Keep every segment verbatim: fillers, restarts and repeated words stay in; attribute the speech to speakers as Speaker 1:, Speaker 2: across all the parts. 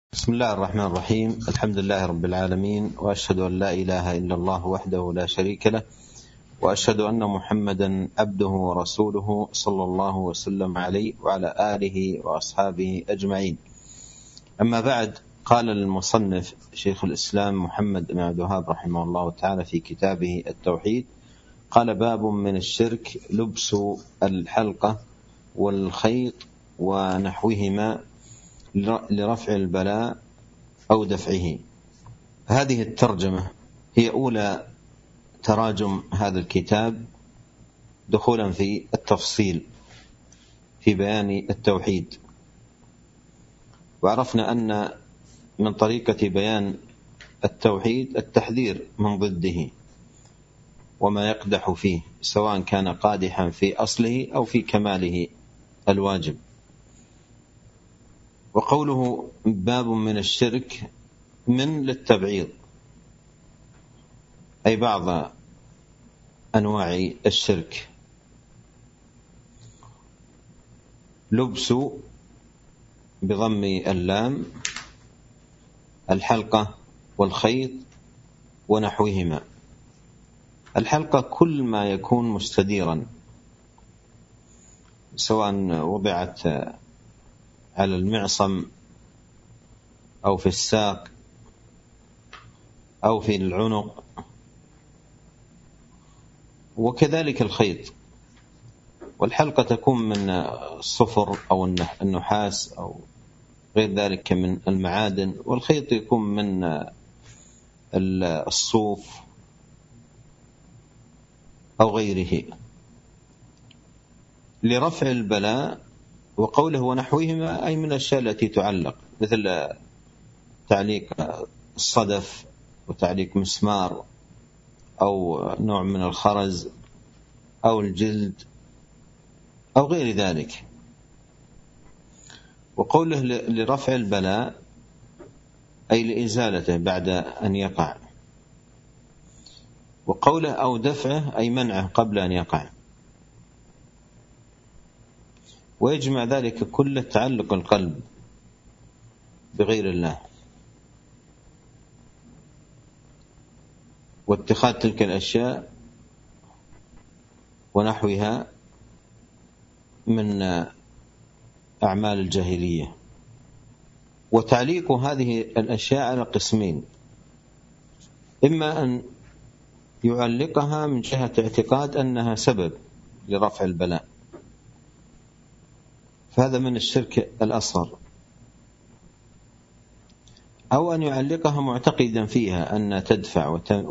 Speaker 1: بسم الله الرحمن الرحيم. الحمد لله رب العالمين، وأشهد أن لا إله إلا الله وحده لا شريك له، وأشهد أن محمدا عبده ورسوله صلى الله وسلم عليه وعلى آله وأصحابه أجمعين. أما بعد، قال المصنف شيخ الإسلام محمد بن عبد الوهاب رحمه الله تعالى في كتابه التوحيد، قال: باب من الشرك لبس الحلقة والخيط ونحوهما لرفع البلاء أو دفعه. هذه الترجمة هي أولى تراجم هذا الكتاب دخولا في التفصيل في بيان التوحيد، وعرفنا أن من طريقة بيان التوحيد التحذير من ضده وما يقدح فيه، سواء كان قادحا في أصله أو في كماله الواجب. وقوله باب من الشرك من للتبعيض، أي بعض أنواع الشرك. لبس بضم اللام الحلقة والخيط ونحوهما. الحلقة كل ما يكون مستديرا، سواء وضعت على المعصم أو في الساق أو في العنق، وكذلك الخيط. والحلقة تكون من الصفر أو النحاس أو غير ذلك من المعادن، والخيط يكون من الصوف أو غيره لرفع البلاء. وقوله ونحوهما أي من الأشياء التي تعلق، مثل تعليق الصدف وتعليق مسمار أو نوع من الخرز أو الجلد أو غير ذلك. وقوله لرفع البلاء أي لإزالته بعد أن يقع. وقوله أو دفعه أي منعه قبل أن يقع. ويجمع ذلك كل تعلق القلب بغير الله، واتخاذ تلك الأشياء ونحوها من أعمال الجاهلية. وتعليق هذه الأشياء على قسمين: إما أن يعلقها من جهة اعتقاد أنها سبب لرفع البلاء، فهذا من الشرك الأصغر، أو أن يعلقها معتقدا فيها أن تدفع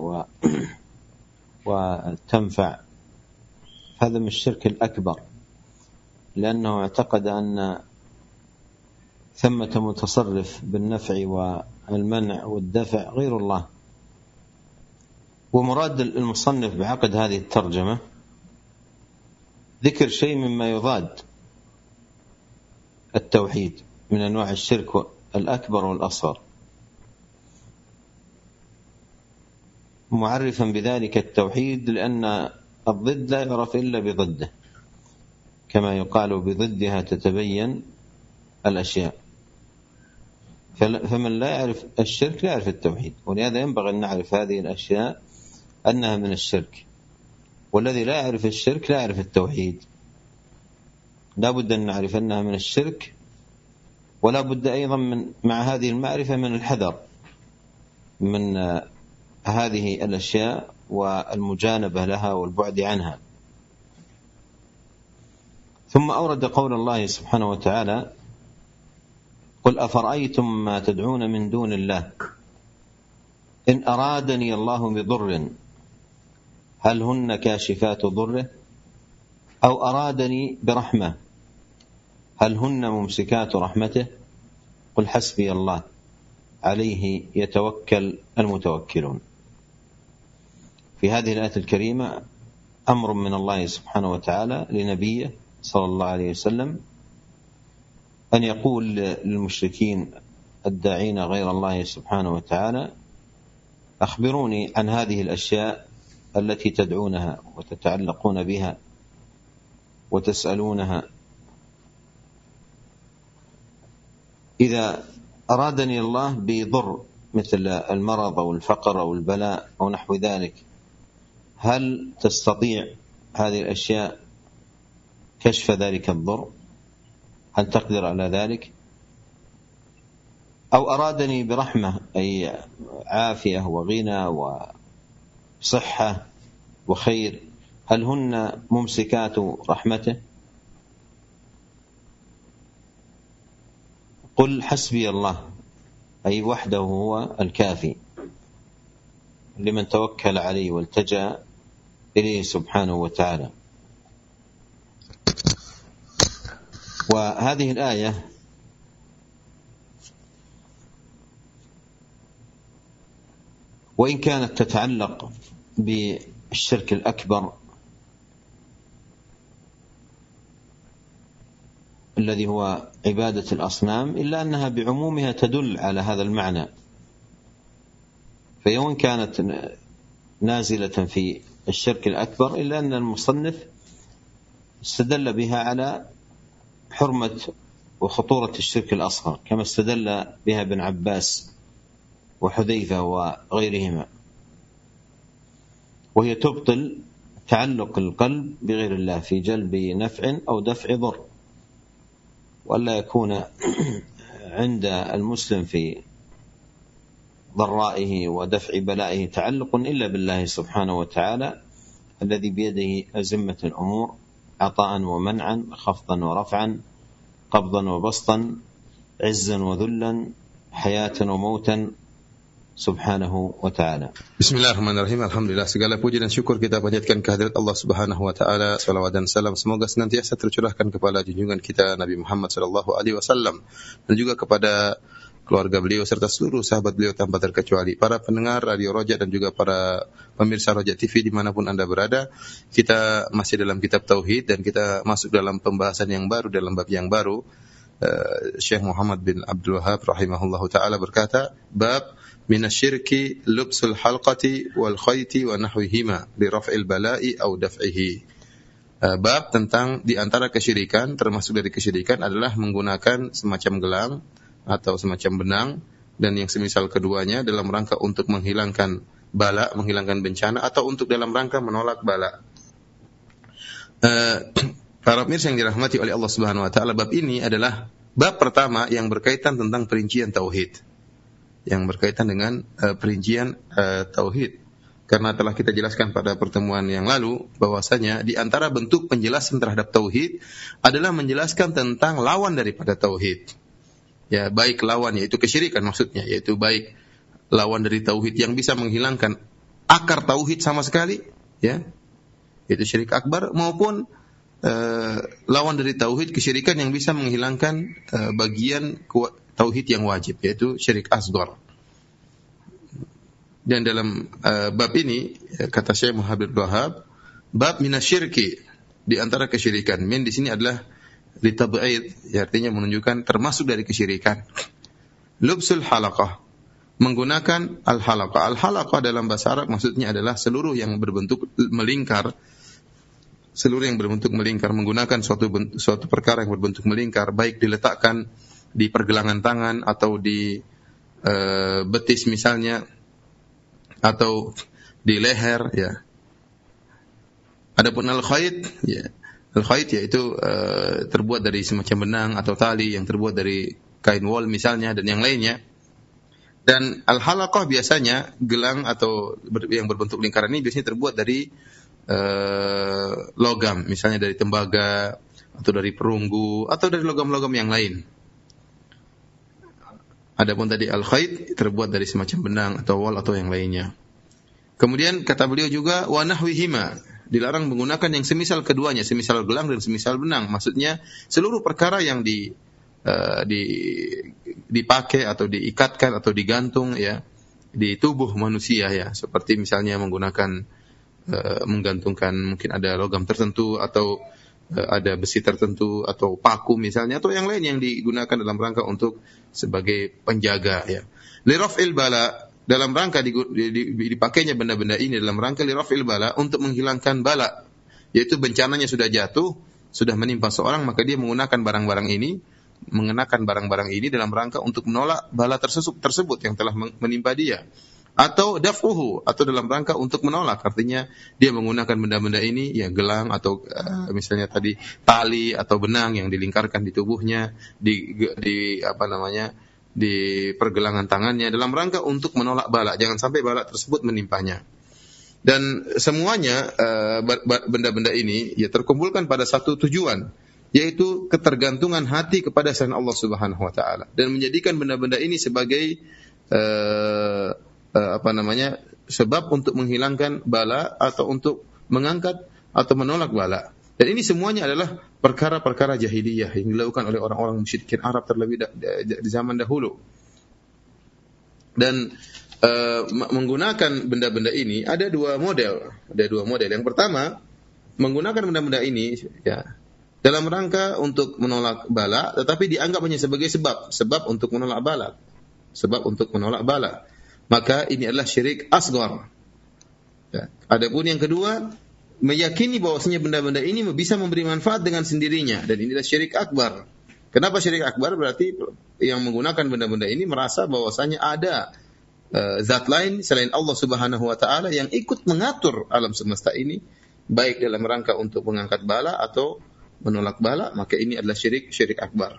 Speaker 1: وتنفع، هذا من الشرك الأكبر، لأنه اعتقد أن ثمة متصرف بالنفع والمنع والدفع غير الله. ومراد المصنف بعقد هذه الترجمة ذكر شيء مما يضاد التوحيد من أنواع الشرك الأكبر والأصغر، معرفا بذلك التوحيد، لأن الضد لا يعرف إلا بضده، كما يقال بضدها تتبين الأشياء. فمن لا يعرف الشرك لا يعرف التوحيد، ولهذا ينبغي أن نعرف هذه الأشياء أنها من الشرك. والذي لا يعرف الشرك لا يعرف التوحيد، لا بد أن نعرف أنها من الشرك، ولا بد أيضا من مع هذه المعرفة من الحذر من هذه الأشياء والمجانبة لها والبعد عنها. ثم أورد قول الله سبحانه وتعالى: قل أفرأيتم ما تدعون من دون الله إن أرادني الله بضر هل هن كاشفات ضره أو أرادني برحمة هل هن ممسكات رحمته قل حسبي الله عليه يتوكل المتوكلون. في هذه الآية الكريمة أمر من الله سبحانه وتعالى لنبيه صلى الله عليه وسلم أن يقول للمشركين الداعين غير الله سبحانه وتعالى: أخبروني عن هذه الأشياء التي تدعونها وتتعلقون بها وتسألونها، إذا أرادني الله بضر مثل المرض أو الفقر أو البلاء أو نحو ذلك، هل تستطيع هذه الأشياء كشف ذلك الضر؟ هل تقدر على ذلك؟ أو أرادني برحمة أي عافية وغنى وصحة وخير، هل هن ممسكات رحمته؟ قل حسبي الله، أي وحده هو الكافي لمن توكل عليه والتجأ إليه سبحانه وتعالى. وهذه الآية وإن كانت تتعلق بالشرك الأكبر الذي هو عبادة الأصنام، إلا أنها بعمومها تدل على هذا المعنى، فإن كانت نازلة في الشرك الأكبر إلا أن المصنف استدل بها على حرمة وخطورة الشرك الأصغر، كما استدل بها ابن عباس وحذيفة وغيرهما، وهي تبطل تعلق القلب بغير الله في جلب نفع أو دفع ضر، ولا يكون عند المسلم في ضرائه ودفع بلائه تعلق إلا بالله سبحانه وتعالى الذي بيده أزمة الأمور، عطاء ومنعا، خفضا ورفعا، قبضا وبسطا، عزا وذلا، حياة وموتا، subhanahu wa ta'ala.
Speaker 2: Bismillahirrahmanirrahim. Alhamdulillah, segala puji dan syukur kita panjatkan kehadirat Allah Subhanahu wa taala. Salawat dan salam semoga senantiasa tercurahkan kepada junjungan kita Nabi Muhammad sallallahu alaihi wasallam dan juga kepada keluarga beliau serta seluruh sahabat beliau tanpa terkecuali. Para pendengar Radio Roja dan juga para pemirsa Roja T V dimanapun Anda berada, kita masih dalam kitab Tauhid dan kita masuk dalam pembahasan yang baru dalam bab yang baru. Uh, Syekh Muhammad bin Abdul Wahhab rahimahullahu taala berkata, bab minasyirki lubsul halqati wal khayti wa nahwihima li raf'il bala'i aw daf'ihi. Uh, bab tentang di antara kesyirikan, termasuk dari kesyirikan adalah menggunakan semacam gelang atau semacam benang dan yang semisal keduanya dalam rangka untuk menghilangkan bala, menghilangkan bencana, atau untuk dalam rangka menolak bala. Uh, Para pemirsa yang dirahmati oleh Allah Subhanahu wa taala, bab ini adalah bab pertama yang berkaitan tentang perincian tauhid. Yang berkaitan dengan uh, perincian uh, tauhid. Karena telah kita jelaskan pada pertemuan yang lalu bahwasanya di antara bentuk penjelasan terhadap tauhid adalah menjelaskan tentang lawan daripada tauhid. Ya, baik lawan yaitu kesyirikan maksudnya, yaitu baik lawan dari tauhid yang bisa menghilangkan akar tauhid sama sekali, ya. Yaitu syirik akbar, maupun Uh, lawan dari tauhid kesyirikan yang bisa menghilangkan uh, bagian ku- tauhid yang wajib, yaitu syirik asghar. Dan dalam uh, bab ini kata Syekh Muhammad bin Wahhab, bab minasyirki, di antara kesyirikan. Min di sini adalah litab'id, artinya menunjukkan termasuk dari kesyirikan. Lubsul halaqah, menggunakan al-halaqah. Al-halaqah dalam bahasa Arab maksudnya adalah seluruh yang berbentuk melingkar. Seluruh yang berbentuk melingkar, menggunakan suatu bentuk, suatu perkara yang berbentuk melingkar, baik diletakkan di pergelangan tangan atau di e, betis misalnya, atau di leher, ya. Adapun al-khayt, ya, al-khayt yaitu e, terbuat dari semacam benang atau tali yang terbuat dari kain wol misalnya dan yang lainnya. Dan al-halaqah biasanya gelang atau ber, yang berbentuk lingkaran ini biasanya terbuat dari Uh, logam, misalnya dari tembaga atau dari perunggu atau dari logam-logam yang lain. Adapun tadi al-khayt terbuat dari semacam benang atau wol atau yang lainnya. Kemudian kata beliau juga wa nahwihima, dilarang menggunakan yang semisal keduanya, semisal gelang dan semisal benang. Maksudnya seluruh perkara yang di, uh, di dipakai atau diikatkan atau digantung, ya, di tubuh manusia, ya, seperti misalnya menggunakan Uh, menggantungkan mungkin ada logam tertentu atau uh, ada besi tertentu atau paku misalnya atau yang lain yang digunakan dalam rangka untuk sebagai penjaga, ya. Liraf'il bala, dalam rangka dipakainya benda-benda ini dalam rangka liraf'il bala, untuk menghilangkan bala, yaitu bencananya sudah jatuh, sudah menimpa seorang, maka dia menggunakan barang-barang ini mengenakan barang-barang ini dalam rangka untuk menolak bala tersebut tersebut yang telah menimpa dia, atau daf'uhu, atau dalam rangka untuk menolak, artinya dia menggunakan benda-benda ini, ya gelang atau uh, misalnya tadi tali atau benang yang dilingkarkan di tubuhnya, di di apa namanya di pergelangan tangannya dalam rangka untuk menolak bala, jangan sampai bala tersebut menimpanya. Dan semuanya uh, benda-benda ini ya terkumpulkan pada satu tujuan, yaitu ketergantungan hati kepada selain Allah Subhanahu wa taala, dan menjadikan benda-benda ini sebagai uh, uh, apa namanya sebab untuk menghilangkan bala atau untuk mengangkat atau menolak bala. Dan ini semuanya adalah perkara-perkara jahiliyah yang dilakukan oleh orang-orang musyrikin Arab terlebih da- da- di zaman dahulu. Dan Uh, menggunakan benda-benda ini ada dua model, ada dua model. Yang pertama, menggunakan benda-benda ini ya dalam rangka untuk menolak bala, tetapi dianggap hanya sebagai sebab, sebab untuk menolak bala, sebab untuk menolak bala. Maka ini adalah syirik asghar. Ya. Adapun yang kedua, meyakini bahwasanya benda-benda ini bisa memberi manfaat dengan sendirinya, dan ini adalah syirik akbar. Kenapa syirik akbar? Berarti yang menggunakan benda-benda ini merasa bahwasanya ada Uh, zat lain selain Allah Subhanahu wa taala yang ikut mengatur alam semesta ini, baik dalam rangka untuk mengangkat bala atau menolak bala, maka ini adalah syirik syirik akbar.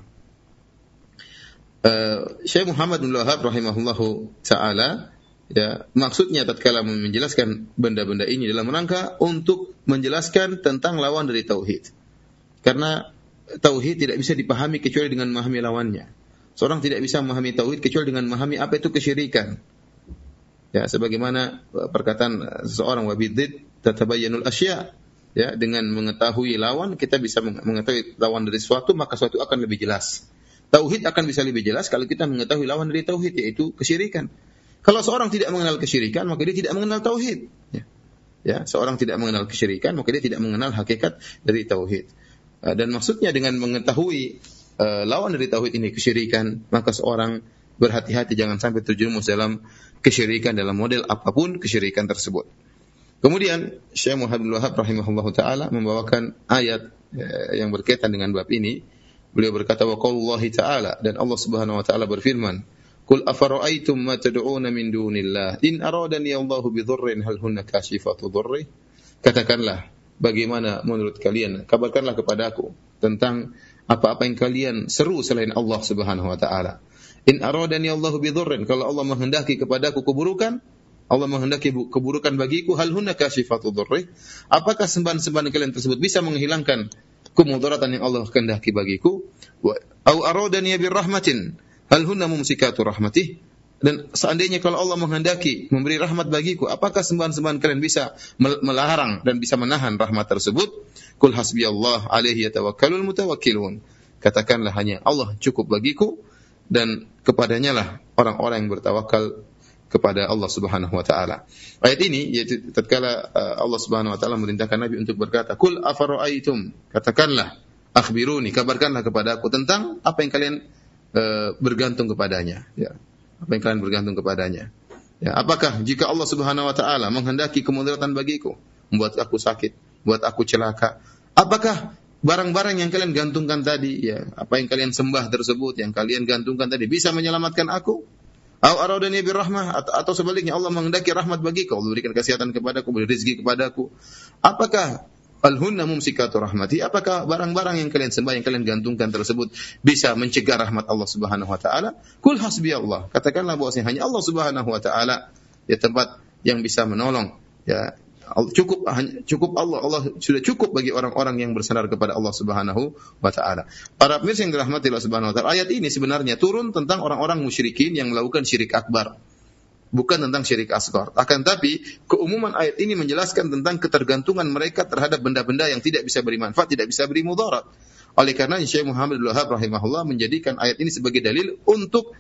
Speaker 2: Uh, Syekh Muhammad bin Wahab rahimahullahu taala ya maksudnya tatkala menjelaskan benda-benda ini dalam rangka untuk menjelaskan tentang lawan dari tauhid. Karena tauhid tidak bisa dipahami kecuali dengan memahami lawannya. Seorang tidak bisa memahami tauhid kecuali dengan memahami apa itu kesyirikan. Ya, sebagaimana perkataan seseorang, wabidzid tatabayyanul asya, ya, dengan mengetahui lawan kita bisa mengetahui lawan dari sesuatu, maka sesuatu akan lebih jelas. Tauhid akan bisa lebih jelas kalau kita mengetahui lawan dari tauhid, yaitu kesyirikan. Kalau seorang tidak mengenal kesyirikan, maka dia tidak mengenal tauhid. Ya, ya seorang tidak mengenal kesyirikan, maka dia tidak mengenal hakikat dari tauhid. Dan maksudnya dengan mengetahui uh, lawan dari tauhid ini kesyirikan, maka seorang berhati-hati jangan sampai terjerumus dalam kesyirikan dalam model apapun kesyirikan tersebut. Kemudian Syekh Muhammad bin Wahab rahimahullahu taala membawakan ayat eh, yang berkaitan dengan bab ini. Beliau berkata, wa qaulullahi ta'ala, dan Allah Subhanahu wa taala berfirman, qul afara'aytum ma tad'una min dunillah in aradani Allahu bidhurrin hal hunna kashifatu dhurri. Katakanlah, bagaimana menurut kalian, kabarkanlah kepadaku tentang apa-apa yang kalian seru selain Allah Subhanahu wa taala. In aradani Allahu bidhurrin, kalau Allah menghendaki kepadaku keburukan, Allah menghendaki keburukan bagiku, hal hunna kashifatu dhurri, apakah sembahan-sembahan kalian tersebut bisa menghilangkan kemudaratan yang Allah kehendaki bagiku? Wa au aradani birrahmatin, hal hunna mumsikatu rahmatih, dan seandainya kalau Allah menghendaki memberi rahmat bagiku, apakah sembahan-sembahan kalian bisa melarang dan bisa menahan rahmat tersebut? Qul hasbiyallah alaihi yatawakkalul mutawakkilun, katakanlah hanya Allah cukup bagiku, dan kepadanya lah orang-orang yang bertawakal kepada Allah Subhanahu wa taala. Ayat ini yaitu tatkala Allah Subhanahu wa taala merintahkan Nabi untuk berkata, "Qul afara'aitum," katakanlah, akhbiruni, kabarkanlah kepadaku tentang apa yang kalian uh, bergantung kepadanya, ya. Apa yang kalian bergantung kepadanya. Ya, apakah jika Allah Subhanahu wa taala menghendaki kemudaratan bagiku, membuat aku sakit, buat aku celaka, apakah barang-barang yang kalian gantungkan tadi, ya, apa yang kalian sembah tersebut, yang kalian gantungkan tadi bisa menyelamatkan aku? Au aradani birrahmah, atau, atau sebaliknya Allah menghendaki rahmat bagiku, Allah berikan kesehatan kepadaku, beri rezeki kepadaku. Apakah alhunna mumsikatu rahmati, apakah barang-barang yang kalian sembah, yang kalian gantungkan tersebut bisa mencegah rahmat Allah Subhanahu wa taala? Qul hasbiyallah, katakanlah bahwasanya hanya Allah Subhanahu wa taala ya tempat yang bisa menolong, ya. Cukup cukup Allah, Allah sudah cukup bagi orang-orang yang bersandar kepada Allah Subhanahu wa taala. Para pemirsa yang dirahmati Allah Subhanahu wa taala, ayat ini sebenarnya turun tentang orang-orang musyrikin yang melakukan syirik akbar, bukan tentang syirik asghar. Akan tapi keumuman ayat ini menjelaskan tentang ketergantungan mereka terhadap benda-benda yang tidak bisa beri manfaat, tidak bisa beri mudarat. Oleh karena Syekh Muhammad bin Wahab rahimahullah menjadikan ayat ini sebagai dalil untuk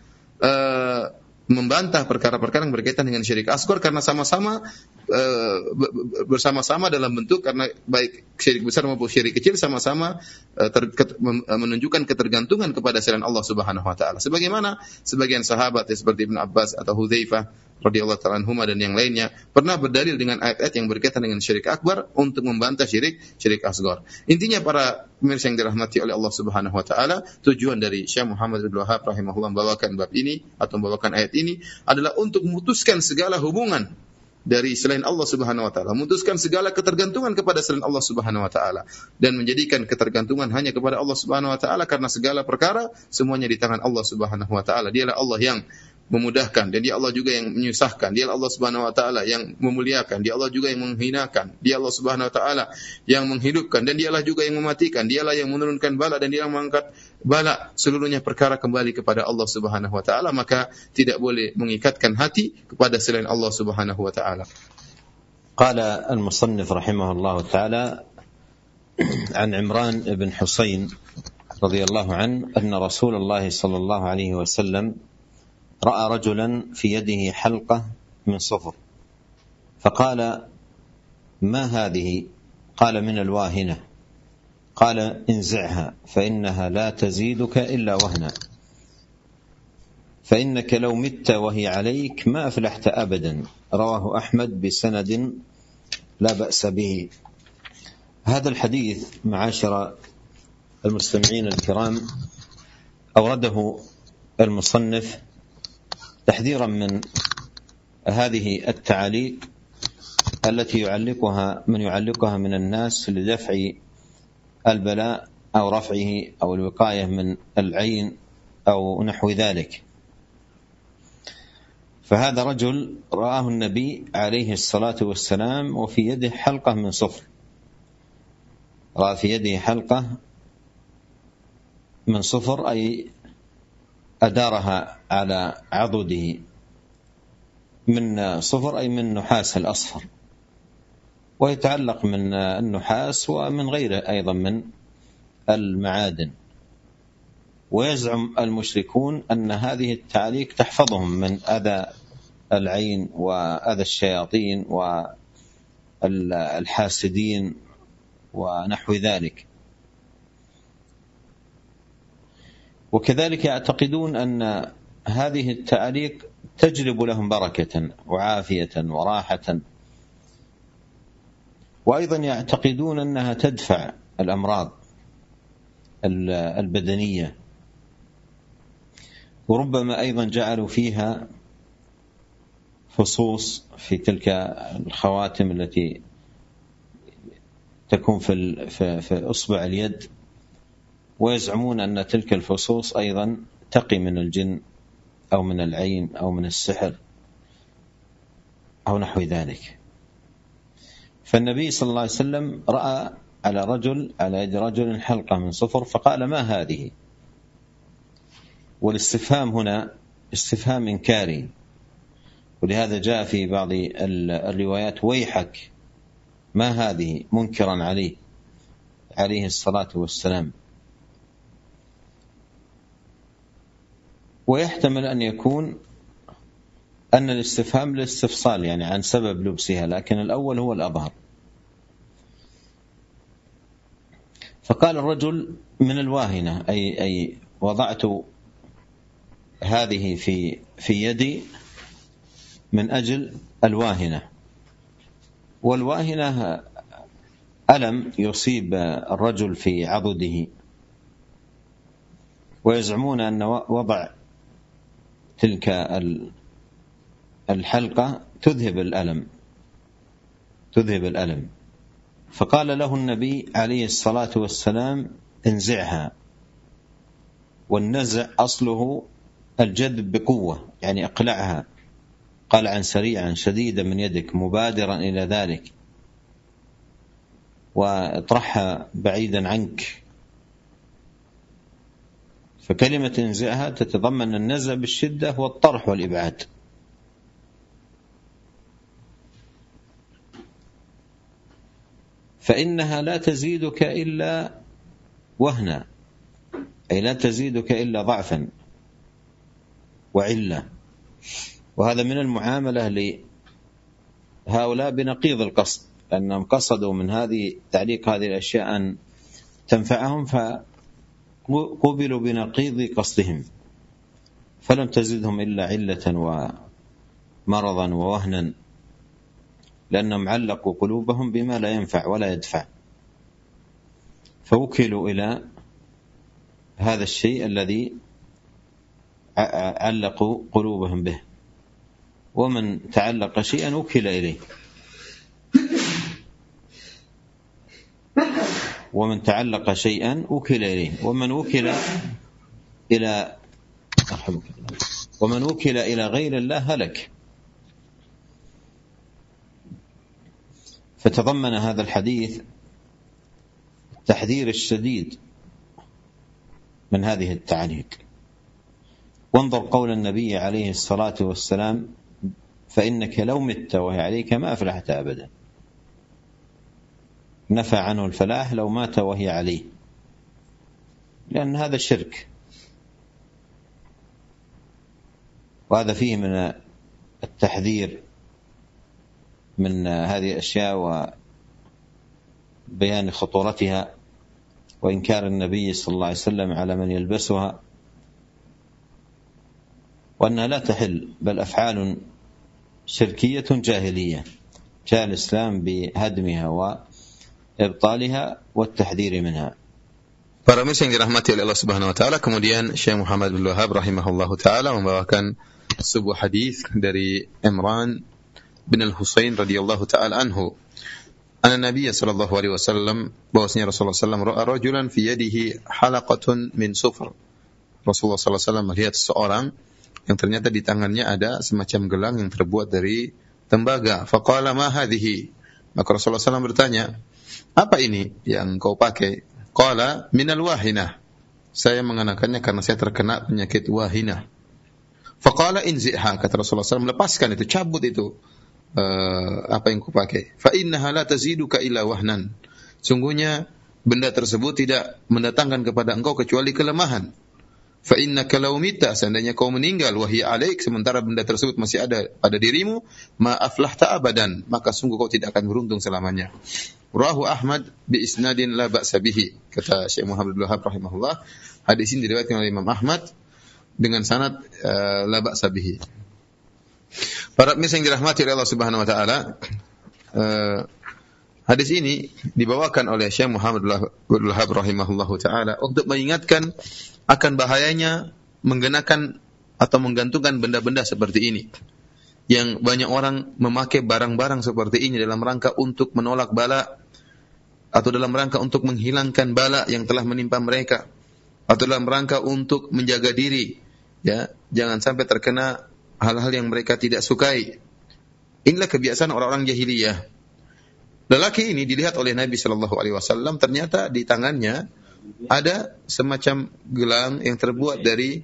Speaker 2: uh, membantah perkara-perkara yang berkaitan dengan syirik asghar, karena sama-sama uh, bersama-sama dalam bentuk, karena baik syirik besar maupun syirik kecil sama-sama uh, ter, ket, menunjukkan ketergantungan kepada selain Allah Subhanahu wa taala. Sebagaimana sebagian sahabat ya, seperti Ibnu Abbas atau Hudzaifah radhiyallahu ta'ala anhuma dan yang lainnya pernah berdalil dengan ayat-ayat yang berkaitan dengan syirik akbar untuk membantah syirik syirik asghar. Intinya para pemirsa yang dirahmati oleh Allah Subhanahu wa taala, tujuan dari Syekh Muhammad bin Abdul Wahhab rahimahullah membawakan bab ini atau membawakan ayat ini adalah untuk memutuskan segala hubungan dari selain Allah Subhanahu wa taala, memutuskan segala ketergantungan kepada selain Allah Subhanahu wa taala dan menjadikan ketergantungan hanya kepada Allah Subhanahu wa taala karena segala perkara semuanya di tangan Allah Subhanahu wa taala. Dialah Allah yang memudahkan dan dia Allah juga yang menyusahkan. Dia Allah Subhanahu wa taala yang memuliakan, dia Allah juga yang menghinakan. Dia Allah Subhanahu wa taala yang menghidupkan dan dialah juga yang mematikan. Dialah yang menurunkan bala dan dia yang mengangkat bala. Seluruhnya perkara kembali kepada Allah Subhanahu wa taala, maka tidak boleh mengikatkan hati kepada selain Allah Subhanahu wa taala.
Speaker 1: Qala al-musannif rahimahullahu taala an Imran ibn Husayn radhiyallahu anhu anna Rasulullah sallallahu alaihi wasallam رأى رجلا في يده حلقة من صفر فقال ما هذه؟ قال من الواهنة. قال انزعها فإنها لا تزيدك إلا وهنا فإنك لو مت وهي عليك ما أفلحت أبدا. رواه أحمد بسند لا بأس به. هذا الحديث معاشر المستمعين الكرام أورده المصنف تحذيرا من هذه التعاليق التي يعلقها من يعلقها من الناس لدفع البلاء أو رفعه أو الوقاية من العين أو نحو ذلك. فهذا رجل رآه النبي عليه الصلاة والسلام وفي يده حلقة من صفر، رأى في يده حلقة من صفر أي أدارها على عضده من صفر أي من نحاس الأصفر، ويتعلق من النحاس ومن غيره أيضا من المعادن. ويزعم المشركون أن هذه التعاليق تحفظهم من أذى العين وأذى الشياطين والحاسدين ونحو ذلك. وكذلك يعتقدون أن هذه التعاليق تجلب لهم بركة وعافية وراحة، وأيضا يعتقدون أنها تدفع الأمراض البدنية، وربما أيضا جعلوا فيها فصوص في تلك الخواتم التي تكون في في إصبع اليد، ويزعمون أن تلك الفصوص أيضا تقي من الجن أو من العين أو من السحر أو نحو ذلك. فالنبي صلى الله عليه وسلم رأى على رجل على يد رجل حلقة من صفر فقال ما هذه؟ والاستفهام هنا استفهام إنكاري، ولهذا جاء في بعض الروايات ويحك ما هذه، منكرا عليه عليه الصلاة والسلام. ويحتمل أن يكون أن الاستفهام للاستفصال يعني عن سبب لبسها، لكن الأول هو الأظهر. فقال الرجل من الواهنة أي, أي وضعت هذه في, في يدي من أجل الواهنة. والواهنة ألم يصيب الرجل في عضده، ويزعمون أن وضع تلك الحلقة تذهب الألم تذهب الألم فقال له النبي عليه الصلاة والسلام انزعها. والنزع أصله الجذب بقوة يعني اقلعها قلعا سريعا شديدا من يدك مبادرا إلى ذلك، واطرحها بعيدا عنك. فكلمة انزعها تتضمن النزع بالشدة والطرح والإبعاد. فإنها لا تزيدك إلا وهنا أي لا تزيدك إلا ضعفا وعلة. وهذا من المعاملة لهؤلاء بنقيض القصد، أنهم قصدوا من هذه تعليق هذه الأشياء أن تنفعهم فقبلوا بنقيض قصدهم، فلم تزدهم إلا علة مرضا ووهنا، لأنهم علقوا قلوبهم بما لا ينفع ولا يدفع، فوكلوا إلى هذا الشيء الذي علقوا قلوبهم به. ومن تعلق شيئا وكل إليه، ومن تعلق شيئا وكل إليه، ومن وكل إلى ومن وكل إلى غير الله هلك. فتضمن هذا الحديث التحذير الشديد من هذه التعليق. وانظر قول النبي عليه الصلاة والسلام: فإنك لو مت وهي عليك ما أفلحت أبدا. نفى عنه الفلاح لو مات وهي عليه، لأن هذا شرك، وهذا فيه من التحذير من هذه الأشياء وبيان خطورتها وإنكار النبي صلى الله عليه وسلم على من يلبسها، وأنها لا تحل، بل أفعال شركية جاهلية جاء الإسلام بهدمها وإبطالها والتحذير منها.
Speaker 2: Para mirsa yang dirahmati oleh Allah Subhanahu wa taala, kemudian Syekh Muhammad bin Wahab rahimahullahu taala membawakan sebuah hadis dari Imran bin Al-Husain radhiyallahu taala anhu. Anna Nabiy sallallahu alaihi wasallam, bahwasanya Rasulullah sallallahu alaihi wasallam ra'a rajulan fi yadihi halaqatun min sufr. Rasulullah sallallahu alaihi wasallam melihat seorang yang ternyata di tangannya ada semacam gelang yang terbuat dari tembaga. Faqala ma hadhihi? Maka Rasulullah sallallahu alaihi wasallam bertanya, apa ini yang kau pakai? Qala minal wahinah. Saya mengenakannya karena saya terkena penyakit wahinah. Faqala inzi'ha, kata Rasulullah sallallahu alaihi wasallam, lepaskan itu, cabut itu uh, apa yang kau pakai. Fa innaha la taziduka illa wahnan. Sungguhnya benda tersebut tidak mendatangkan kepada engkau kecuali kelemahan. Fa innaka law mita, seandainya kau meninggal, wahya alaik, sementara benda tersebut masih ada pada dirimu, ma aflahta abadan, maka sungguh kau tidak akan beruntung selamanya. Rawahu Ahmad bi isnadin la ba'sa bihi, kata Syekh Muhammad bin Wahab rahimahullah. Hadis ini diriwayatkan oleh Imam Ahmad dengan sanad uh, la ba'sa bihi. Para pemirsa yang dirahmati oleh Allah Subhanahu wa taala, uh, hadis ini dibawakan oleh Syekh Muhammad bin Wahab rahimahullahu taala untuk mengingatkan akan bahayanya menggunakan atau menggantungkan benda-benda seperti ini. Yang banyak orang memakai barang-barang seperti ini dalam rangka untuk menolak bala, atau dalam rangka untuk menghilangkan bala yang telah menimpa mereka, atau dalam rangka untuk menjaga diri, ya, jangan sampai terkena hal-hal yang mereka tidak sukai. Inilah kebiasaan orang-orang jahiliyah. Lelaki ini dilihat oleh Nabi sallallahu alaihi wasallam, ternyata di tangannya ada semacam gelang yang terbuat dari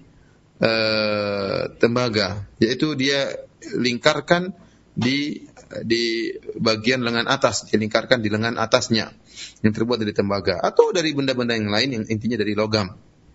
Speaker 2: uh, tembaga, yaitu dia lingkarkan di di bagian lengan atas, dilingkarkan di lengan atasnya yang terbuat dari tembaga atau dari benda-benda yang lain yang intinya dari logam.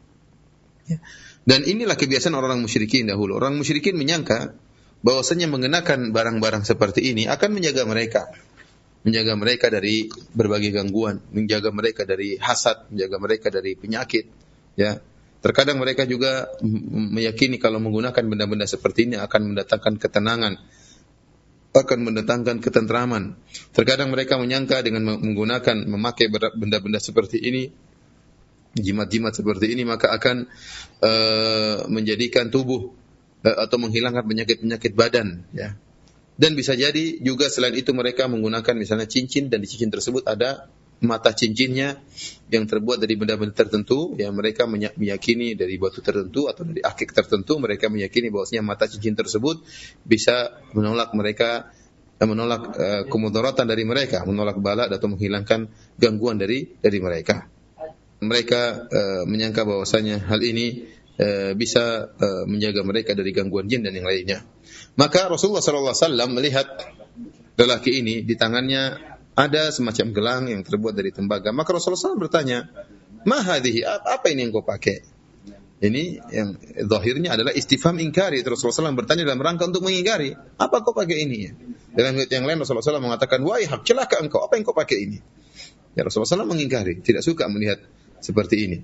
Speaker 2: Dan inilah kebiasaan orang-orang musyrikin dahulu. Orang musyrikin menyangka bahwasanya mengenakan barang-barang seperti ini akan menjaga mereka, menjaga mereka dari berbagai gangguan, menjaga mereka dari hasad, menjaga mereka dari penyakit, ya. Terkadang mereka juga meyakini kalau menggunakan benda-benda seperti ini akan mendatangkan ketenangan, akan mendatangkan ketentraman. Terkadang mereka menyangka dengan menggunakan, memakai benda-benda seperti ini, jimat-jimat seperti ini, maka akan uh, menjadikan tubuh uh, atau menghilangkan penyakit-penyakit badan, ya. Dan bisa jadi juga selain itu mereka menggunakan misalnya cincin, dan di cincin tersebut ada mata cincinnya yang terbuat dari benda-benda tertentu, yang mereka meyakini dari batu tertentu atau dari akik tertentu, mereka meyakini bahwasanya mata cincin tersebut bisa menolak mereka, menolak uh, kemudaratan dari mereka, menolak bala atau menghilangkan gangguan dari dari mereka. Mereka uh, menyangka bahwasanya hal ini uh, bisa uh, menjaga mereka dari gangguan jin dan yang lainnya. Maka Rasulullah sallallahu alaihi wasallam melihat lelaki ini di tangannya ada semacam gelang yang terbuat dari tembaga. Maka Rasulullah sallallahu alaihi wasallam bertanya, "Ma hadhihi? Apa ini yang kau pakai?" Ini yang zahirnya adalah istifham ingkari. Rasulullah sallallahu alaihi wasallam bertanya dalam rangka untuk mengingkari. Apa kau pakai ini? Dalam ayat yang lain Rasulullah sallallahu alaihi wasallam mengatakan, "Wahai hak, celaka engkau, apa yang kau pakai ini?" Ya, Rasulullah sallallahu alaihi wasallam mengingkari, tidak suka melihat seperti ini.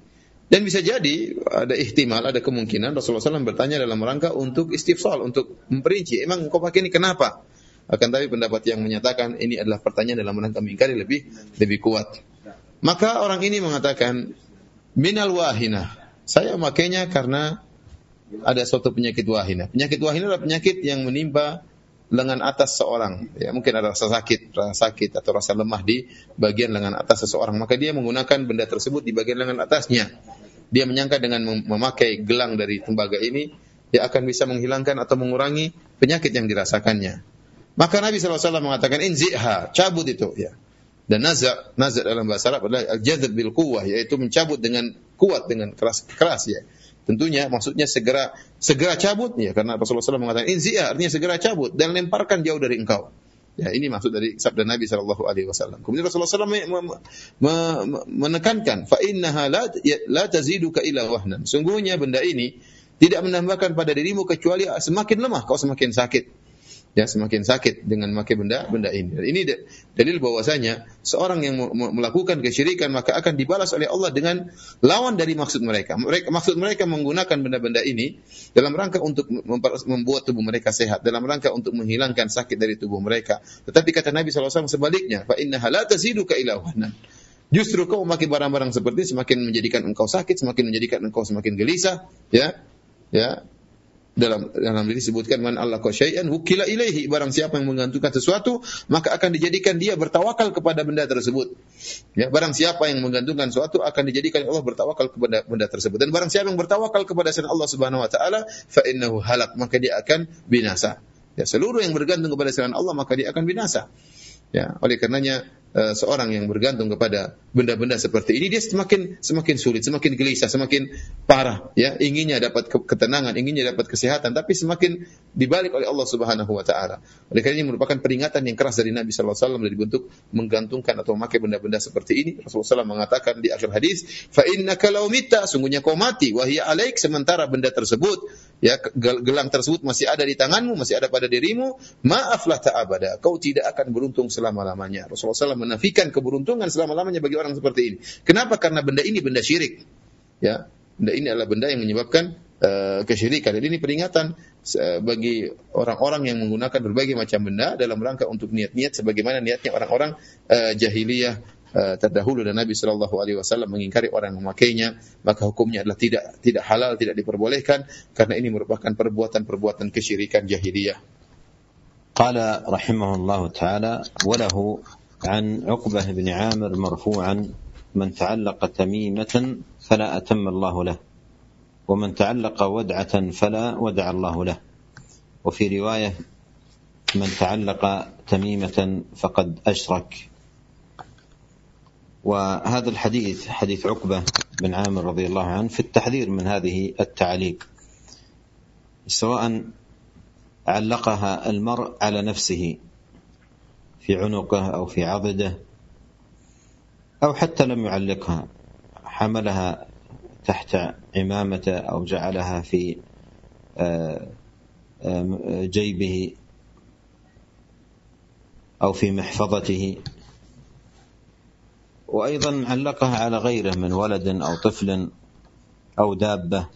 Speaker 2: Dan bisa jadi ada ihtimal, ada kemungkinan Rasulullah shallallahu alaihi wasallam bertanya dalam rangka untuk istifsal, untuk memperinci, emang engkau pakai ini kenapa? Akan tapi pendapat yang menyatakan ini adalah pertanyaan dalam rangka mengingkari lebih lebih kuat. Maka orang ini mengatakan minal wahina, saya memakainya karena ada suatu penyakit wahina. Penyakit wahina adalah penyakit yang menimpa lengan atas seorang. Ya, mungkin ada rasa sakit, rasa sakit atau rasa lemah di bagian lengan atas seseorang. Maka dia menggunakan benda tersebut di bagian lengan atasnya. Dia menyangka dengan memakai gelang dari tembaga ini, dia akan bisa menghilangkan atau mengurangi penyakit yang dirasakannya. Maka Nabi shallallahu alaihi wasallam mengatakan, inzi'ha, cabut itu. Ya. Dan naza', naza' dalam bahasa Arab adalah al-jadb bil quwwah, yaitu mencabut dengan kuat, dengan keras keras ya. Tentunya maksudnya segera segera cabut ya, karena Rasulullah shallallahu alaihi wasallam mengatakan inzi'a, artinya segera cabut dan lemparkan jauh dari engkau. Ya, ini maksud dari sabda Nabi shallallahu alaihi wasallam. Kemudian Rasulullah shallallahu alaihi wasallam menekankan fa innaha la la taziduka illa wahnan. Sungguhnya benda ini tidak menambahkan pada dirimu kecuali semakin lemah, kau semakin sakit. Ya, semakin sakit dengan memakai benda-benda ini. Dan ini dalil bahwasanya seorang yang melakukan kesyirikan maka akan dibalas oleh Allah dengan lawan dari maksud mereka. Mereka maksud mereka menggunakan benda-benda ini dalam rangka untuk membuat tubuh mereka sehat, dalam rangka untuk menghilangkan sakit dari tubuh mereka. Tetapi kata Nabi shallallahu alaihi wasallam sebaliknya, fa innaha la taziduka illa wahnan. Justru kau memakai barang-barang seperti ini semakin menjadikan engkau sakit, semakin menjadikan engkau semakin gelisah, ya. Ya. Dalam dalam diri disebutkan man allaqa syai'an wukila ilaihi, barang siapa yang menggantungkan sesuatu maka akan dijadikan dia bertawakal kepada benda tersebut. Ya, barang siapa yang menggantungkan sesuatu akan dijadikan Allah bertawakal kepada benda tersebut. Dan barang siapa yang bertawakal kepada selain Allah Subhanahu wa taala fa innahu halak, maka dia akan binasa. Ya, seluruh yang bergantung kepada selain Allah maka dia akan binasa. Ya, oleh karenanya uh, seorang yang bergantung kepada benda-benda seperti ini dia semakin semakin sulit, semakin gelisah, semakin parah, ya, inginnya dapat ketenangan, inginnya dapat kesehatan, tapi semakin dibalik oleh Allah Subhanahu wa taala. Oleh karena ini merupakan peringatan yang keras dari Nabi sallallahu alaihi wasallam dari bentuk menggantungkan atau memakai benda-benda seperti ini. Rasulullah sallallahu alaihi wasallam mengatakan di akhir hadis, fa innaka law mitta, sungguhnya kau mati, wa hiya alaik, sementara benda tersebut, ya, gelang tersebut masih ada di tanganmu, masih ada pada dirimu, maaflah ta'abada, kau tidak akan beruntung selama-lamanya. Rasulullah sallallahu alaihi wasallam menafikan keberuntungan selama-lamanya bagi orang seperti ini. Kenapa? Karena benda ini benda syirik. Ya, benda ini adalah benda yang menyebabkan uh, kesyirikan. Jadi ini peringatan uh, bagi orang-orang yang menggunakan berbagai macam benda dalam rangka untuk niat-niat sebagaimana niatnya orang-orang uh, jahiliyah uh, terdahulu, dan Nabi sallallahu alaihi wasallam mengingkari orang yang memakainya, maka hukumnya adalah tidak tidak halal, tidak diperbolehkan karena ini merupakan perbuatan-perbuatan kesyirikan jahiliyah.
Speaker 1: قال رحمه الله تعالى وله عن عقبة بن عامر مرفوعا من تعلق تميمة فلا أتم الله له ومن تعلق ودعة فلا ودع الله له وفي رواية من تعلق تميمة فقد أشرك. وهذا الحديث حديث عقبة بن عامر رضي الله عنه في التحذير من هذه التعاليق، سواء علقها المرء على نفسه في عنقه أو في عضده أو حتى لم يعلقها، حملها تحت عمامته أو جعلها في جيبه أو في محفظته، وأيضا علقها على غيره من ولد أو طفل أو دابة.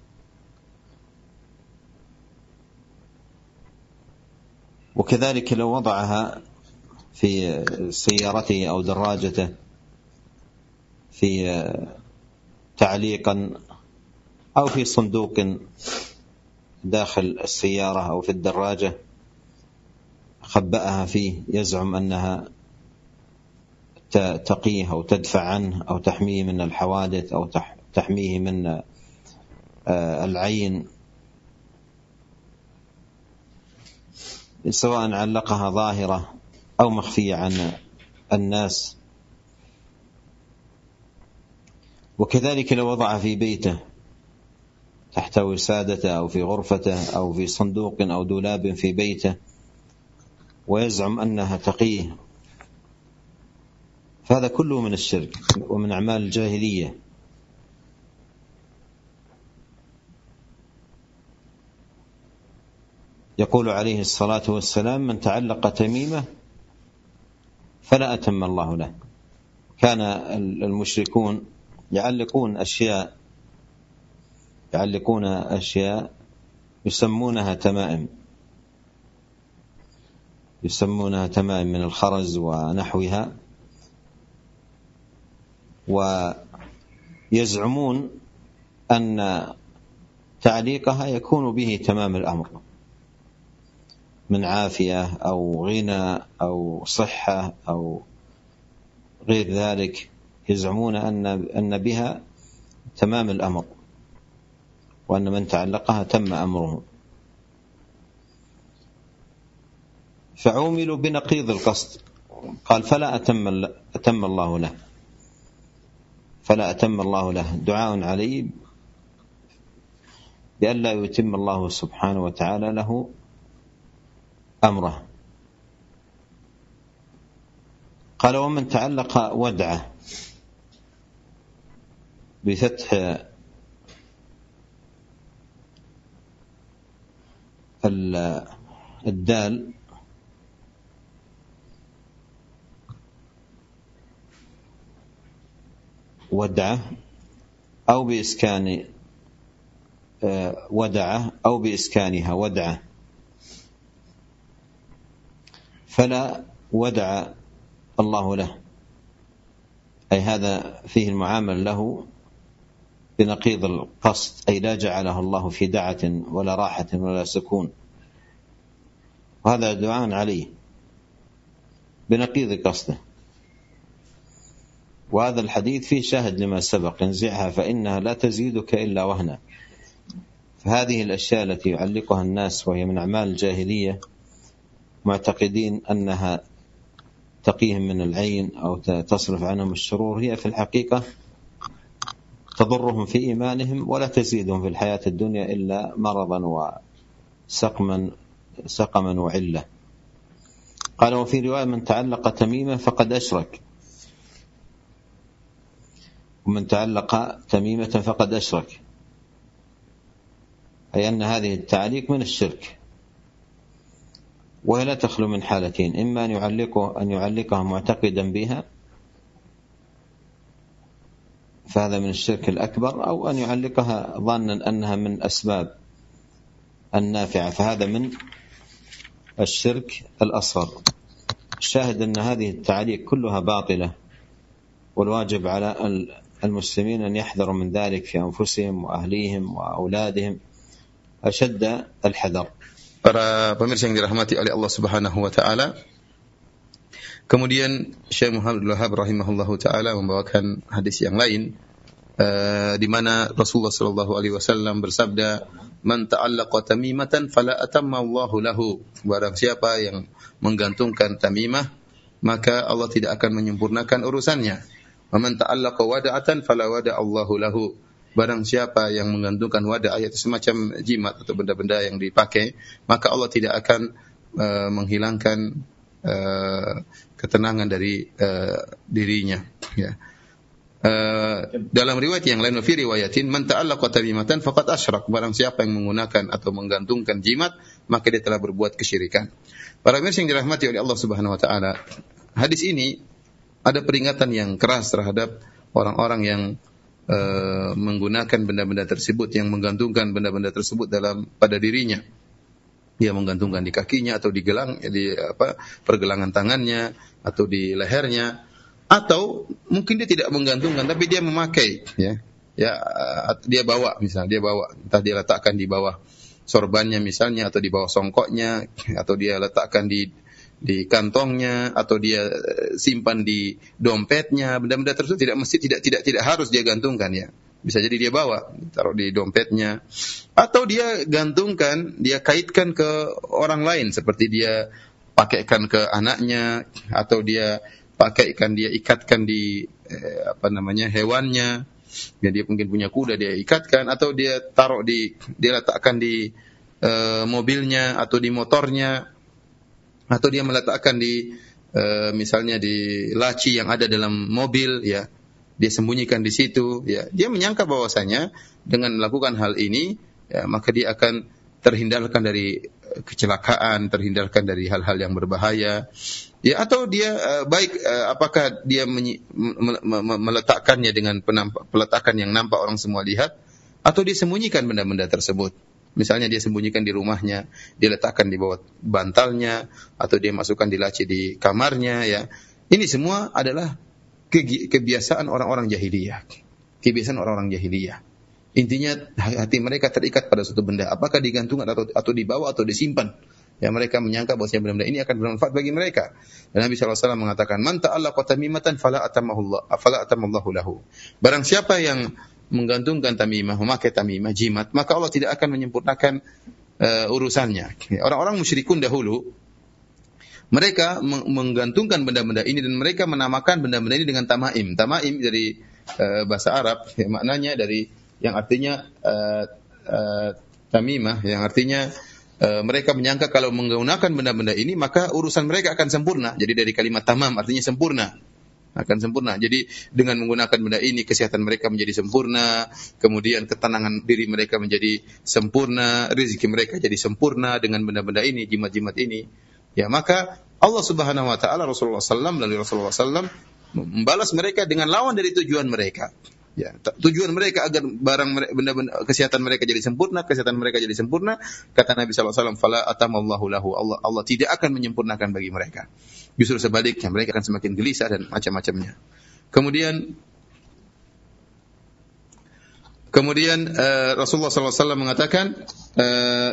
Speaker 1: وكذلك لو وضعها في سيارته أو دراجته في تعليقا أو في صندوق داخل السيارة أو في الدراجة خبأها فيه يزعم أنها تقيه أو تدفع عنه أو تحميه من الحوادث أو تحميه من العين، سواء علقها ظاهرة أو مخفية عن الناس. وكذلك لو وضع في بيته تحت وسادته أو في غرفته أو في صندوق أو دولاب في بيته ويزعم أنها تقيه، فهذا كله من الشرك ومن أعمال الجاهلية. يقول عليه الصلاة والسلام من تعلق تميمة فلا أتم الله له. كان المشركون يعلقون أشياء يعلقون أشياء يسمونها تمائم يسمونها تمائم من الخرز ونحوها، ويزعمون أن تعليقها يكون به تمام الأمر من عافية أو غنى أو صحة أو غير ذلك. يزعمون أن أن بها تمام الأمر، وأن من تعلقها تم أمره، فعوملوا بنقيض القصد. قال فلا أتم, أتم الله له فلا أتم الله له دعاء عليه بأن لا يتم الله سبحانه وتعالى له أمره. قال ومن تعلق ودعه بفتح الدال ودعه أو بإسكان ودعه أو بإسكانها ودعه، فلا ودع الله له، أي هذا فيه المعامل له بنقيض القصد، أي لا جعله الله في دعة ولا راحة ولا سكون، وهذا دعاء عليه بنقيض قصده. وهذا الحديث فيه شاهد لما سبق: انزعها فإنها لا تزيدك إلا وهنا. فهذه الأشياء التي يعلقها الناس وهي من أعمال الجاهلية معتقدين أنها تقيهم من العين أو تصرف عنهم الشرور، هي في الحقيقة تضرهم في إيمانهم ولا تزيدهم في الحياة الدنيا إلا مرضا وسقما سقما وعلة. قال وفي رواية من تعلق تميمة فقد أشرك، ومن تعلق تميمة فقد أشرك، أي أن هذه التعليق من الشرك، وهي لا تخلو من حالتين: إما أن يعلقه أن يعلقها معتقدا بها فهذا من الشرك الأكبر، أو أن يعلقها ظانا أنها من أسباب النافعة فهذا من الشرك الأصغر. الشاهد أن هذه التعليق كلها باطلة، والواجب على المسلمين أن يحذروا من ذلك في أنفسهم وأهليهم وأولادهم أشد الحذر.
Speaker 2: Para pemirsa yang dirahmati oleh Allah Subhanahu wa taala, kemudian Syekh Muhammad Wahab rahimahullahu taala membawakan hadis yang lain uh, di mana Rasulullah sallallahu alaihi wasallam bersabda, "Man ta'allaqa tamimatan fala atamma Allahu lahu." Barang siapa yang menggantungkan tamimah, maka Allah tidak akan menyempurnakan urusannya. "Wa man ta'allaqa wada'atan fala wada Allahu lahu." Barang siapa yang menggantungkan wadah, ayat semacam jimat atau benda-benda yang dipakai, maka Allah tidak akan uh, menghilangkan uh, ketenangan dari uh, dirinya. Ya. Uh, dalam riwayat yang lain, fi riwayatin man ta'allaqa tamimatan faqad asyrak. Barang siapa yang menggunakan atau menggantungkan jimat, maka dia telah berbuat kesyirikan. Para pemirsa yang dirahmati oleh Allah Subhanahu wa taala, hadis ini ada peringatan yang keras terhadap orang-orang yang Uh, menggunakan benda-benda tersebut, yang menggantungkan benda-benda tersebut dalam pada dirinya. Dia menggantungkan di kakinya atau di gelang, di apa pergelangan tangannya atau di lehernya, atau mungkin dia tidak menggantungkan tapi dia memakai, ya. Ya, dia bawa misalnya, dia bawa, entah dia letakkan di bawah sorbannya misalnya, atau di bawah songkoknya, atau dia letakkan di di kantongnya, atau dia simpan di dompetnya. Benda-benda tersebut tidak mesti tidak tidak tidak harus dia gantungkan, ya. Bisa jadi dia bawa, taruh di dompetnya, atau dia gantungkan, dia kaitkan ke orang lain, seperti dia pakaikan ke anaknya, atau dia pakaikan, dia ikatkan di eh, apa namanya hewannya. Ya, dia mungkin punya kuda, dia ikatkan, atau dia taruh di, dia letakkan di eh, mobilnya atau di motornya, atau dia meletakkan di uh, misalnya di laci yang ada dalam mobil, ya, dia sembunyikan di situ, ya. Dia menyangka bahwasanya dengan melakukan hal ini, ya, maka dia akan terhindarkan dari kecelakaan, terhindarkan dari hal-hal yang berbahaya, ya. Atau dia uh, baik uh, apakah dia menyi, me, me, me, meletakkannya dengan penampak, peletakan yang nampak orang semua lihat, atau dia sembunyikan benda-benda tersebut. Misalnya dia sembunyikan di rumahnya, dia letakkan di bawah bantalnya, atau dia masukkan di laci di kamarnya, ya. Ini semua adalah kebiasaan orang-orang jahiliyah. Kebiasaan orang-orang jahiliyah. Intinya hati mereka terikat pada suatu benda, apakah digantungkan atau atau dibawa atau disimpan. Ya, mereka menyangka bahwa benda-benda ini akan bermanfaat bagi mereka. Dan Nabi sallallahu alaihi wasallam mengatakan, "Man ta'allaqa tamimatan fala atamahullah, fala atamallahu lahu." Barang siapa yang menggantungkan tamimah, memakai tamimah, jimat, maka Allah tidak akan menyempurnakan uh, urusannya. Orang-orang musyrikun dahulu, mereka menggantungkan benda-benda ini dan mereka menamakan benda-benda ini dengan tamaim. Tamaim dari uh, bahasa Arab, ya, maknanya dari yang artinya uh, uh, tamimah, yang artinya uh, mereka menyangka kalau menggunakan benda-benda ini maka urusan mereka akan sempurna. Jadi dari kalimat tamam artinya sempurna. Akan sempurna. Jadi dengan menggunakan benda ini kesehatan mereka menjadi sempurna, kemudian ketenangan diri mereka menjadi sempurna, rezeki mereka jadi sempurna dengan benda-benda ini, jimat-jimat ini. Ya, maka Allah Subhanahu wa taala, Rasulullah sallallahu alaihi wasallam dan Rasulullah sallallahu alaihi wasallam membalas mereka dengan lawan dari tujuan mereka. Ya, tujuan mereka agar barang benda-benda kesehatan mereka jadi sempurna, kesehatan mereka jadi sempurna, kata Nabi sallallahu alaihi wasallam, fala atamallahu lahu. Allah Allah tidak akan menyempurnakan bagi mereka. Justru sebaliknya, mereka akan semakin gelisah dan macam-macamnya. Kemudian kemudian uh, Rasulullah sallallahu alaihi wasallam mengatakan, uh,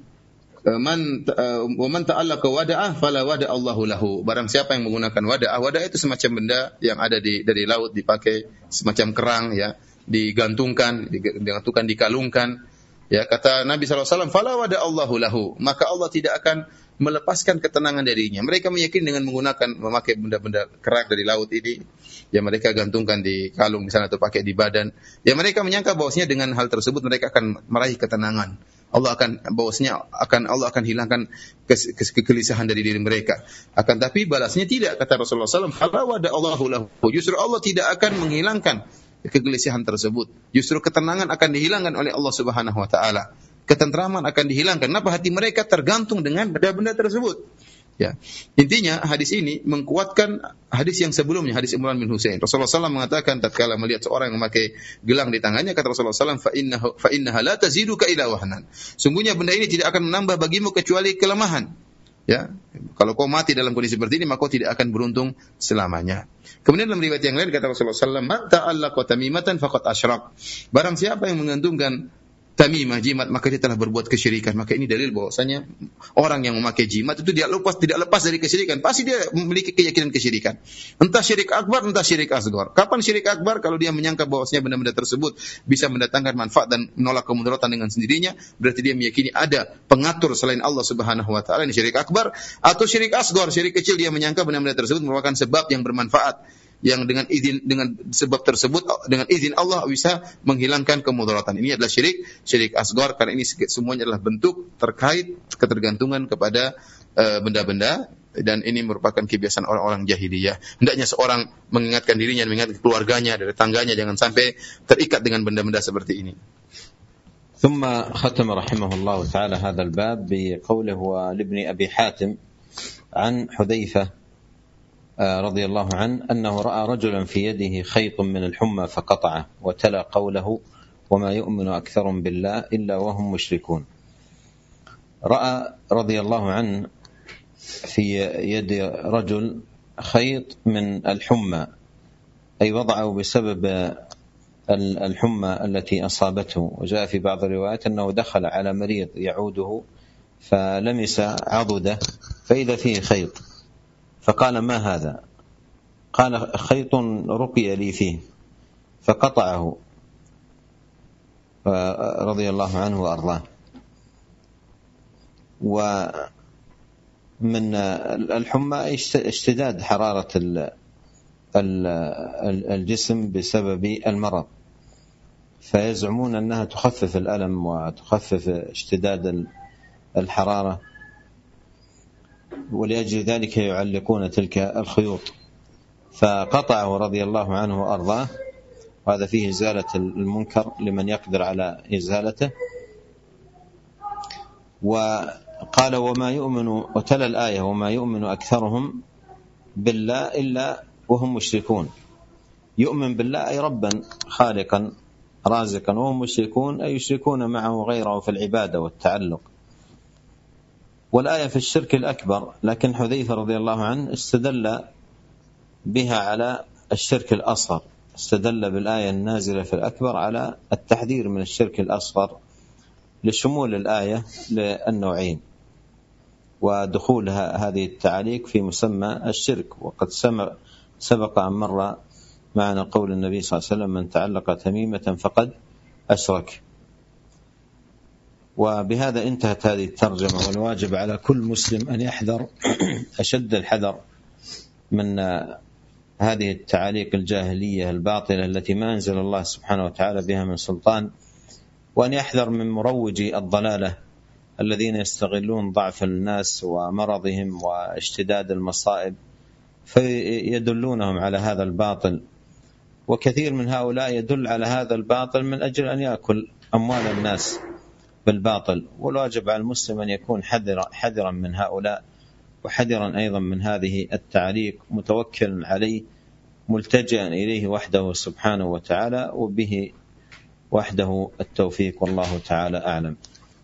Speaker 2: man wa man ta'allaqa wada'ah fala wada Allahu lahu. Barang siapa yang menggunakan wada'ah, wada'ah itu semacam benda yang ada di dari laut, dipakai semacam kerang, ya, digantungkan, digantungkan, dikalungkan. Ya, kata Nabi sallallahu alaihi wasallam, fala wada Allahu lahu, maka Allah tidak akan melepaskan ketenangan darinya. Mereka meyakini dengan menggunakan memakai benda-benda kerang dari laut ini, ya mereka gantungkan di kalung misalnya atau pakai di badan. Ya mereka menyangka bahwasanya dengan hal tersebut mereka akan meraih ketenangan. Allah akan bahwasanya akan Allah akan hilangkan kes, kes, kegelisahan dari diri mereka. Akan tapi balasnya tidak, kata Rasulullah sallallahu alaihi wasallam, fala wada Allahu lahu. Justru Allah tidak akan menghilangkan kegelisahan tersebut. Justru ketenangan akan dihilangkan oleh Allah Subhanahu wa taala. Ketentraman akan dihilangkan. Kenapa? Hati mereka tergantung dengan benda-benda tersebut. Ya. Intinya hadis ini mengkuatkan hadis yang sebelumnya, hadis Imran bin Husain. Rasulullah sallallahu alaihi wasallam mengatakan tatkala melihat seorang yang memakai gelang di tangannya, kata Rasulullah sallallahu alaihi wasallam, fa innahu fa innaha la taziduka ila wahnan. Sungguhnya benda ini tidak akan menambah bagimu kecuali kelemahan. Ya, kalau kau mati dalam kondisi seperti ini, maka kau tidak akan beruntung selamanya. Kemudian dalam riwayat yang lain kata Rasulullah sallallahu alaihi wasallam, "Man ta'allaqa tamimatan faqad asyrak." Barang siapa yang menggantungkan tamimah, jimat, maka dia telah berbuat kesyirikan. Maka ini dalil bahwasanya orang yang memakai jimat itu dia lepas tidak lepas dari kesyirikan. Pasti dia memiliki keyakinan kesyirikan. Entah syirik akbar, entah syirik asghar. Kapan syirik akbar? Kalau dia menyangka bahwasanya benda-benda tersebut bisa mendatangkan manfaat dan menolak kemudaratan dengan sendirinya, berarti dia meyakini ada pengatur selain Allah Subhanahu wa taala, ini syirik akbar. Atau syirik asghar, syirik kecil, dia menyangka benda-benda tersebut merupakan sebab yang bermanfaat, yang dengan izin dengan sebab tersebut dengan izin Allah bisa menghilangkan kemudaratan. Ini adalah syirik syirik asghar, karena ini semuanya adalah bentuk terkait ketergantungan kepada uh, benda-benda, dan ini merupakan kebiasaan orang-orang jahiliyah. Hendaknya seorang mengingatkan dirinya, mengingatkan keluarganya, dari tangganya, jangan sampai terikat dengan benda-benda seperti ini.
Speaker 1: ثم ختم رحمه الله تعالى هذا الباب بقوله لابن أبي حاتم عن حذيفة رضي الله عنه أنه رأى رجلا في يده خيط من الحمى فقطعه وتلا قوله وما يؤمن أكثرهم بالله إلا وهم مشركون. رأى رضي الله عنه في يد رجل خيط من الحمى، أي وضعه بسبب الحمى التي أصابته. وجاء في بعض الروايات أنه دخل على مريض يعوده فلمس عضده فإذا فيه خيط، فقال ما هذا؟ قال خيط رقي لي فيه، فقطعه رضي الله عنه وأرضاه. ومن الحمى اشتداد حرارة الجسم بسبب المرض، فيزعمون أنها تخفف الألم وتخفف اشتداد الحرارة، ولأجل ذلك يعلقون تلك الخيوط. فقطعه رضي الله عنه وأرضاه، وهذا فيه إزالة المنكر لمن يقدر على إزالته. وقال وما يؤمن، وتلا الآية وما يؤمن أكثرهم بالله إلا وهم مشركون. يؤمن بالله أي ربا خالقا رازقا وهم مشركون أي يشركون معه غيره في العبادة والتعلق. والآية في الشرك الأكبر، لكن حذيفة رضي الله عنه استدل بها على الشرك الأصغر، استدل بالآية النازلة في الأكبر على التحذير من الشرك الأصغر لشمول الآية للنوعين ودخول هذه التعاليق في مسمى الشرك. وقد سبق أن مر معنا قول النبي صلى الله عليه وسلم: من تعلق تميمة فقد أشرك. وبهذا انتهت هذه الترجمة. والواجب على كل مسلم أن يحذر أشد الحذر من هذه التعاليق الجاهلية الباطلة التي ما أنزل الله سبحانه وتعالى بها من سلطان، وأن يحذر من مروجي الضلالة الذين يستغلون ضعف الناس ومرضهم واشتداد المصائب فيدلونهم على هذا الباطل. وكثير من هؤلاء يدل على هذا الباطل من أجل أن يأكل أموال الناس بالباطل. والواجب على المسلم أن يكون حذرا حذرا من هؤلاء، وحذرا أيضا من هذه التعليق، متوكلا عليه ملتجئا إليه وحده سبحانه وتعالى، وبه وحده التوفيق، والله تعالى أعلم.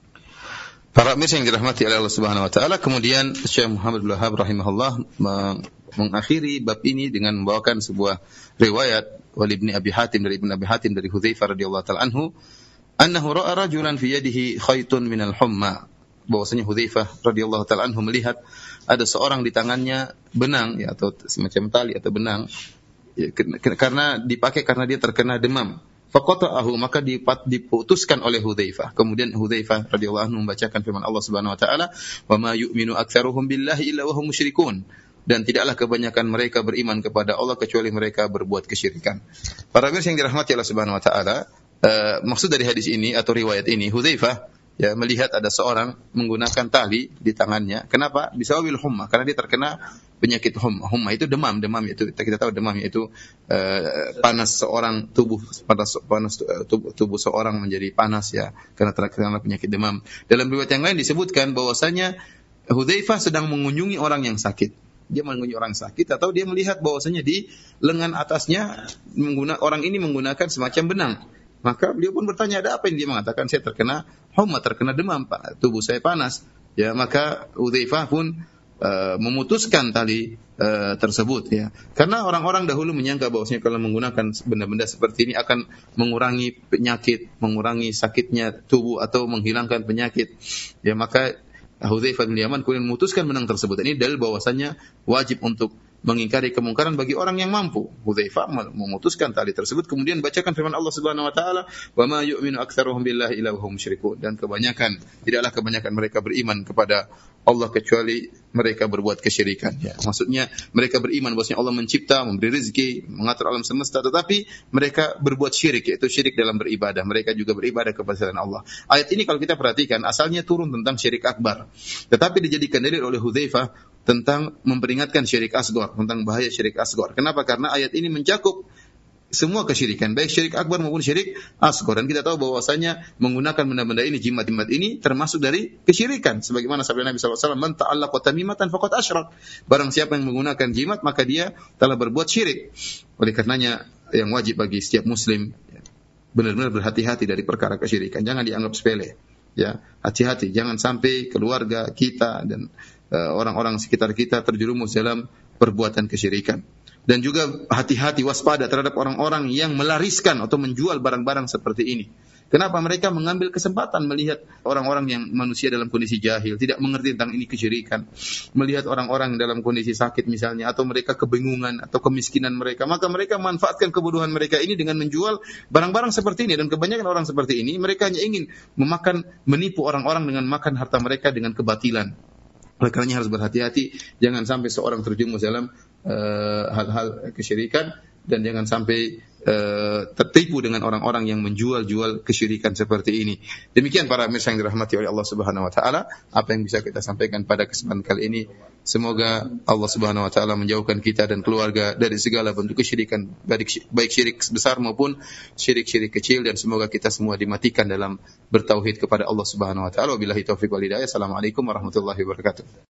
Speaker 2: Para pemirsa yang dirahmati oleh Allah Subhanahu wa taala, kemudian Syekh Muhammad bin Wahab rahimahullah mengakhiri bab ini dengan membawakan sebuah riwayat wali Ibnu Abi Hatim dari Ibnu Abi Hatim dari Hudzaifah radhiyallahu taala anhu, annahu ra'a rajulan fi yadihi khaytun minal humma, bahwasanya Hudzaifah radhiyallahu taala anhu melihat ada seorang di tangannya benang, ya, atau semacam tali atau benang, ya, karena dipakai karena dia terkena demam. Faqata'ahu, maka diputuskan oleh Hudzaifah. Kemudian Hudzaifah radhiyallahu anhu membacakan firman Allah Subhanahu wa taala, "Wa ma yu'minu aktsaruhum billahi illa wa hum musyrikun." Dan tidaklah kebanyakan mereka beriman kepada Allah kecuali mereka berbuat kesyirikan. Para pemirsa yang dirahmati Allah Subhanahu wa taala, uh, maksud dari hadis ini atau riwayat ini, Hudzaifah ya melihat ada seorang menggunakan tali di tangannya. Kenapa? Bisawabil humma, karena dia terkena penyakit humma. Humma itu demam, demam itu kita tahu demam itu uh, panas seorang tubuh panas panas tubuh, tubuh seorang menjadi panas, ya, karena terkena penyakit demam. Dalam riwayat yang lain disebutkan bahwasanya Hudzaifah sedang mengunjungi orang yang sakit. Dia mengunjungi orang sakit, atau dia melihat bahwasanya di lengan atasnya mengguna, orang ini menggunakan semacam benang. Maka beliau pun bertanya, ada apa ini? Dia mengatakan, saya terkena humma, terkena demam, tubuh saya panas. Ya, maka Hudzaifah pun uh, memutuskan tali uh, tersebut, ya. Karena orang-orang dahulu menyangka bahwasanya kalau menggunakan benda-benda seperti ini akan mengurangi penyakit, mengurangi sakitnya tubuh atau menghilangkan penyakit. Ya, maka Hudzaifah bin Yaman kemudian memutuskan benang tersebut. Ini dalil bahwasanya wajib untuk mengingkari kemungkaran bagi orang yang mampu. Hudzaifah memutuskan tali tersebut, kemudian bacakan firman Allah Subhanahu wa taala, "Wa ma yu'minu aktsaruhum billahi illa hum musyrikun." Dan kebanyakan, tidaklah kebanyakan mereka beriman kepada Allah kecuali mereka berbuat kesyirikan. Ya, maksudnya mereka beriman bahwasanya Allah mencipta, memberi rezeki, mengatur alam semesta, tetapi mereka berbuat syirik, yaitu syirik dalam beribadah. Mereka juga beribadah kepada selain Allah. Ayat ini kalau kita perhatikan asalnya turun tentang syirik akbar, tetapi dijadikan dalil oleh Hudzaifah tentang memperingatkan syirik asghar, tentang bahaya syirik asghar. Kenapa? Karena ayat ini mencakup semua kesyirikan, baik syirik akbar maupun syirik asghar. Dan kita tahu bahwasanya menggunakan benda-benda ini, jimat-jimat ini termasuk dari kesyirikan. Sebagaimana sabda Nabi sallallahu alaihi wasallam, "Man ta'allaqa tamimatan faqad asyrak." Barang siapa yang menggunakan jimat, maka dia telah berbuat syirik. Oleh karenanya yang wajib bagi setiap muslim benar-benar berhati-hati dari perkara kesyirikan. Jangan dianggap sepele. Ya, hati-hati, jangan sampai keluarga kita dan uh, orang-orang sekitar kita terjerumus dalam perbuatan kesyirikan. Dan juga hati-hati, waspada terhadap orang-orang yang melariskan atau menjual barang-barang seperti ini. Kenapa? Mereka mengambil kesempatan melihat orang-orang yang manusia dalam kondisi jahil, tidak mengerti tentang ini kesyirikan. Melihat orang-orang dalam kondisi sakit misalnya, atau mereka kebingungan atau kemiskinan mereka. Maka mereka memanfaatkan kebodohan mereka ini dengan menjual barang-barang seperti ini. Dan kebanyakan orang seperti ini, mereka hanya ingin memakan, menipu orang-orang dengan makan harta mereka dengan kebatilan. Oleh karenanya harus berhati-hati, jangan sampai seorang terjerumus dalam uh, hal-hal kesyirikan, dan jangan sampai uh, tertipu dengan orang-orang yang menjual-jual kesyirikan seperti ini. Demikian para pemirsa yang dirahmati oleh Allah Subhanahu wa taala, apa yang bisa kita sampaikan pada kesempatan kali ini. Semoga Allah Subhanahu wa taala menjauhkan kita dan keluarga dari segala bentuk kesyirikan, baik syirik besar maupun syirik-syirik kecil, dan semoga kita semua dimatikan dalam bertauhid kepada Allah Subhanahu wa taala. Wabillahi taufiq wal hidayah. Assalamualaikum warahmatullahi wabarakatuh.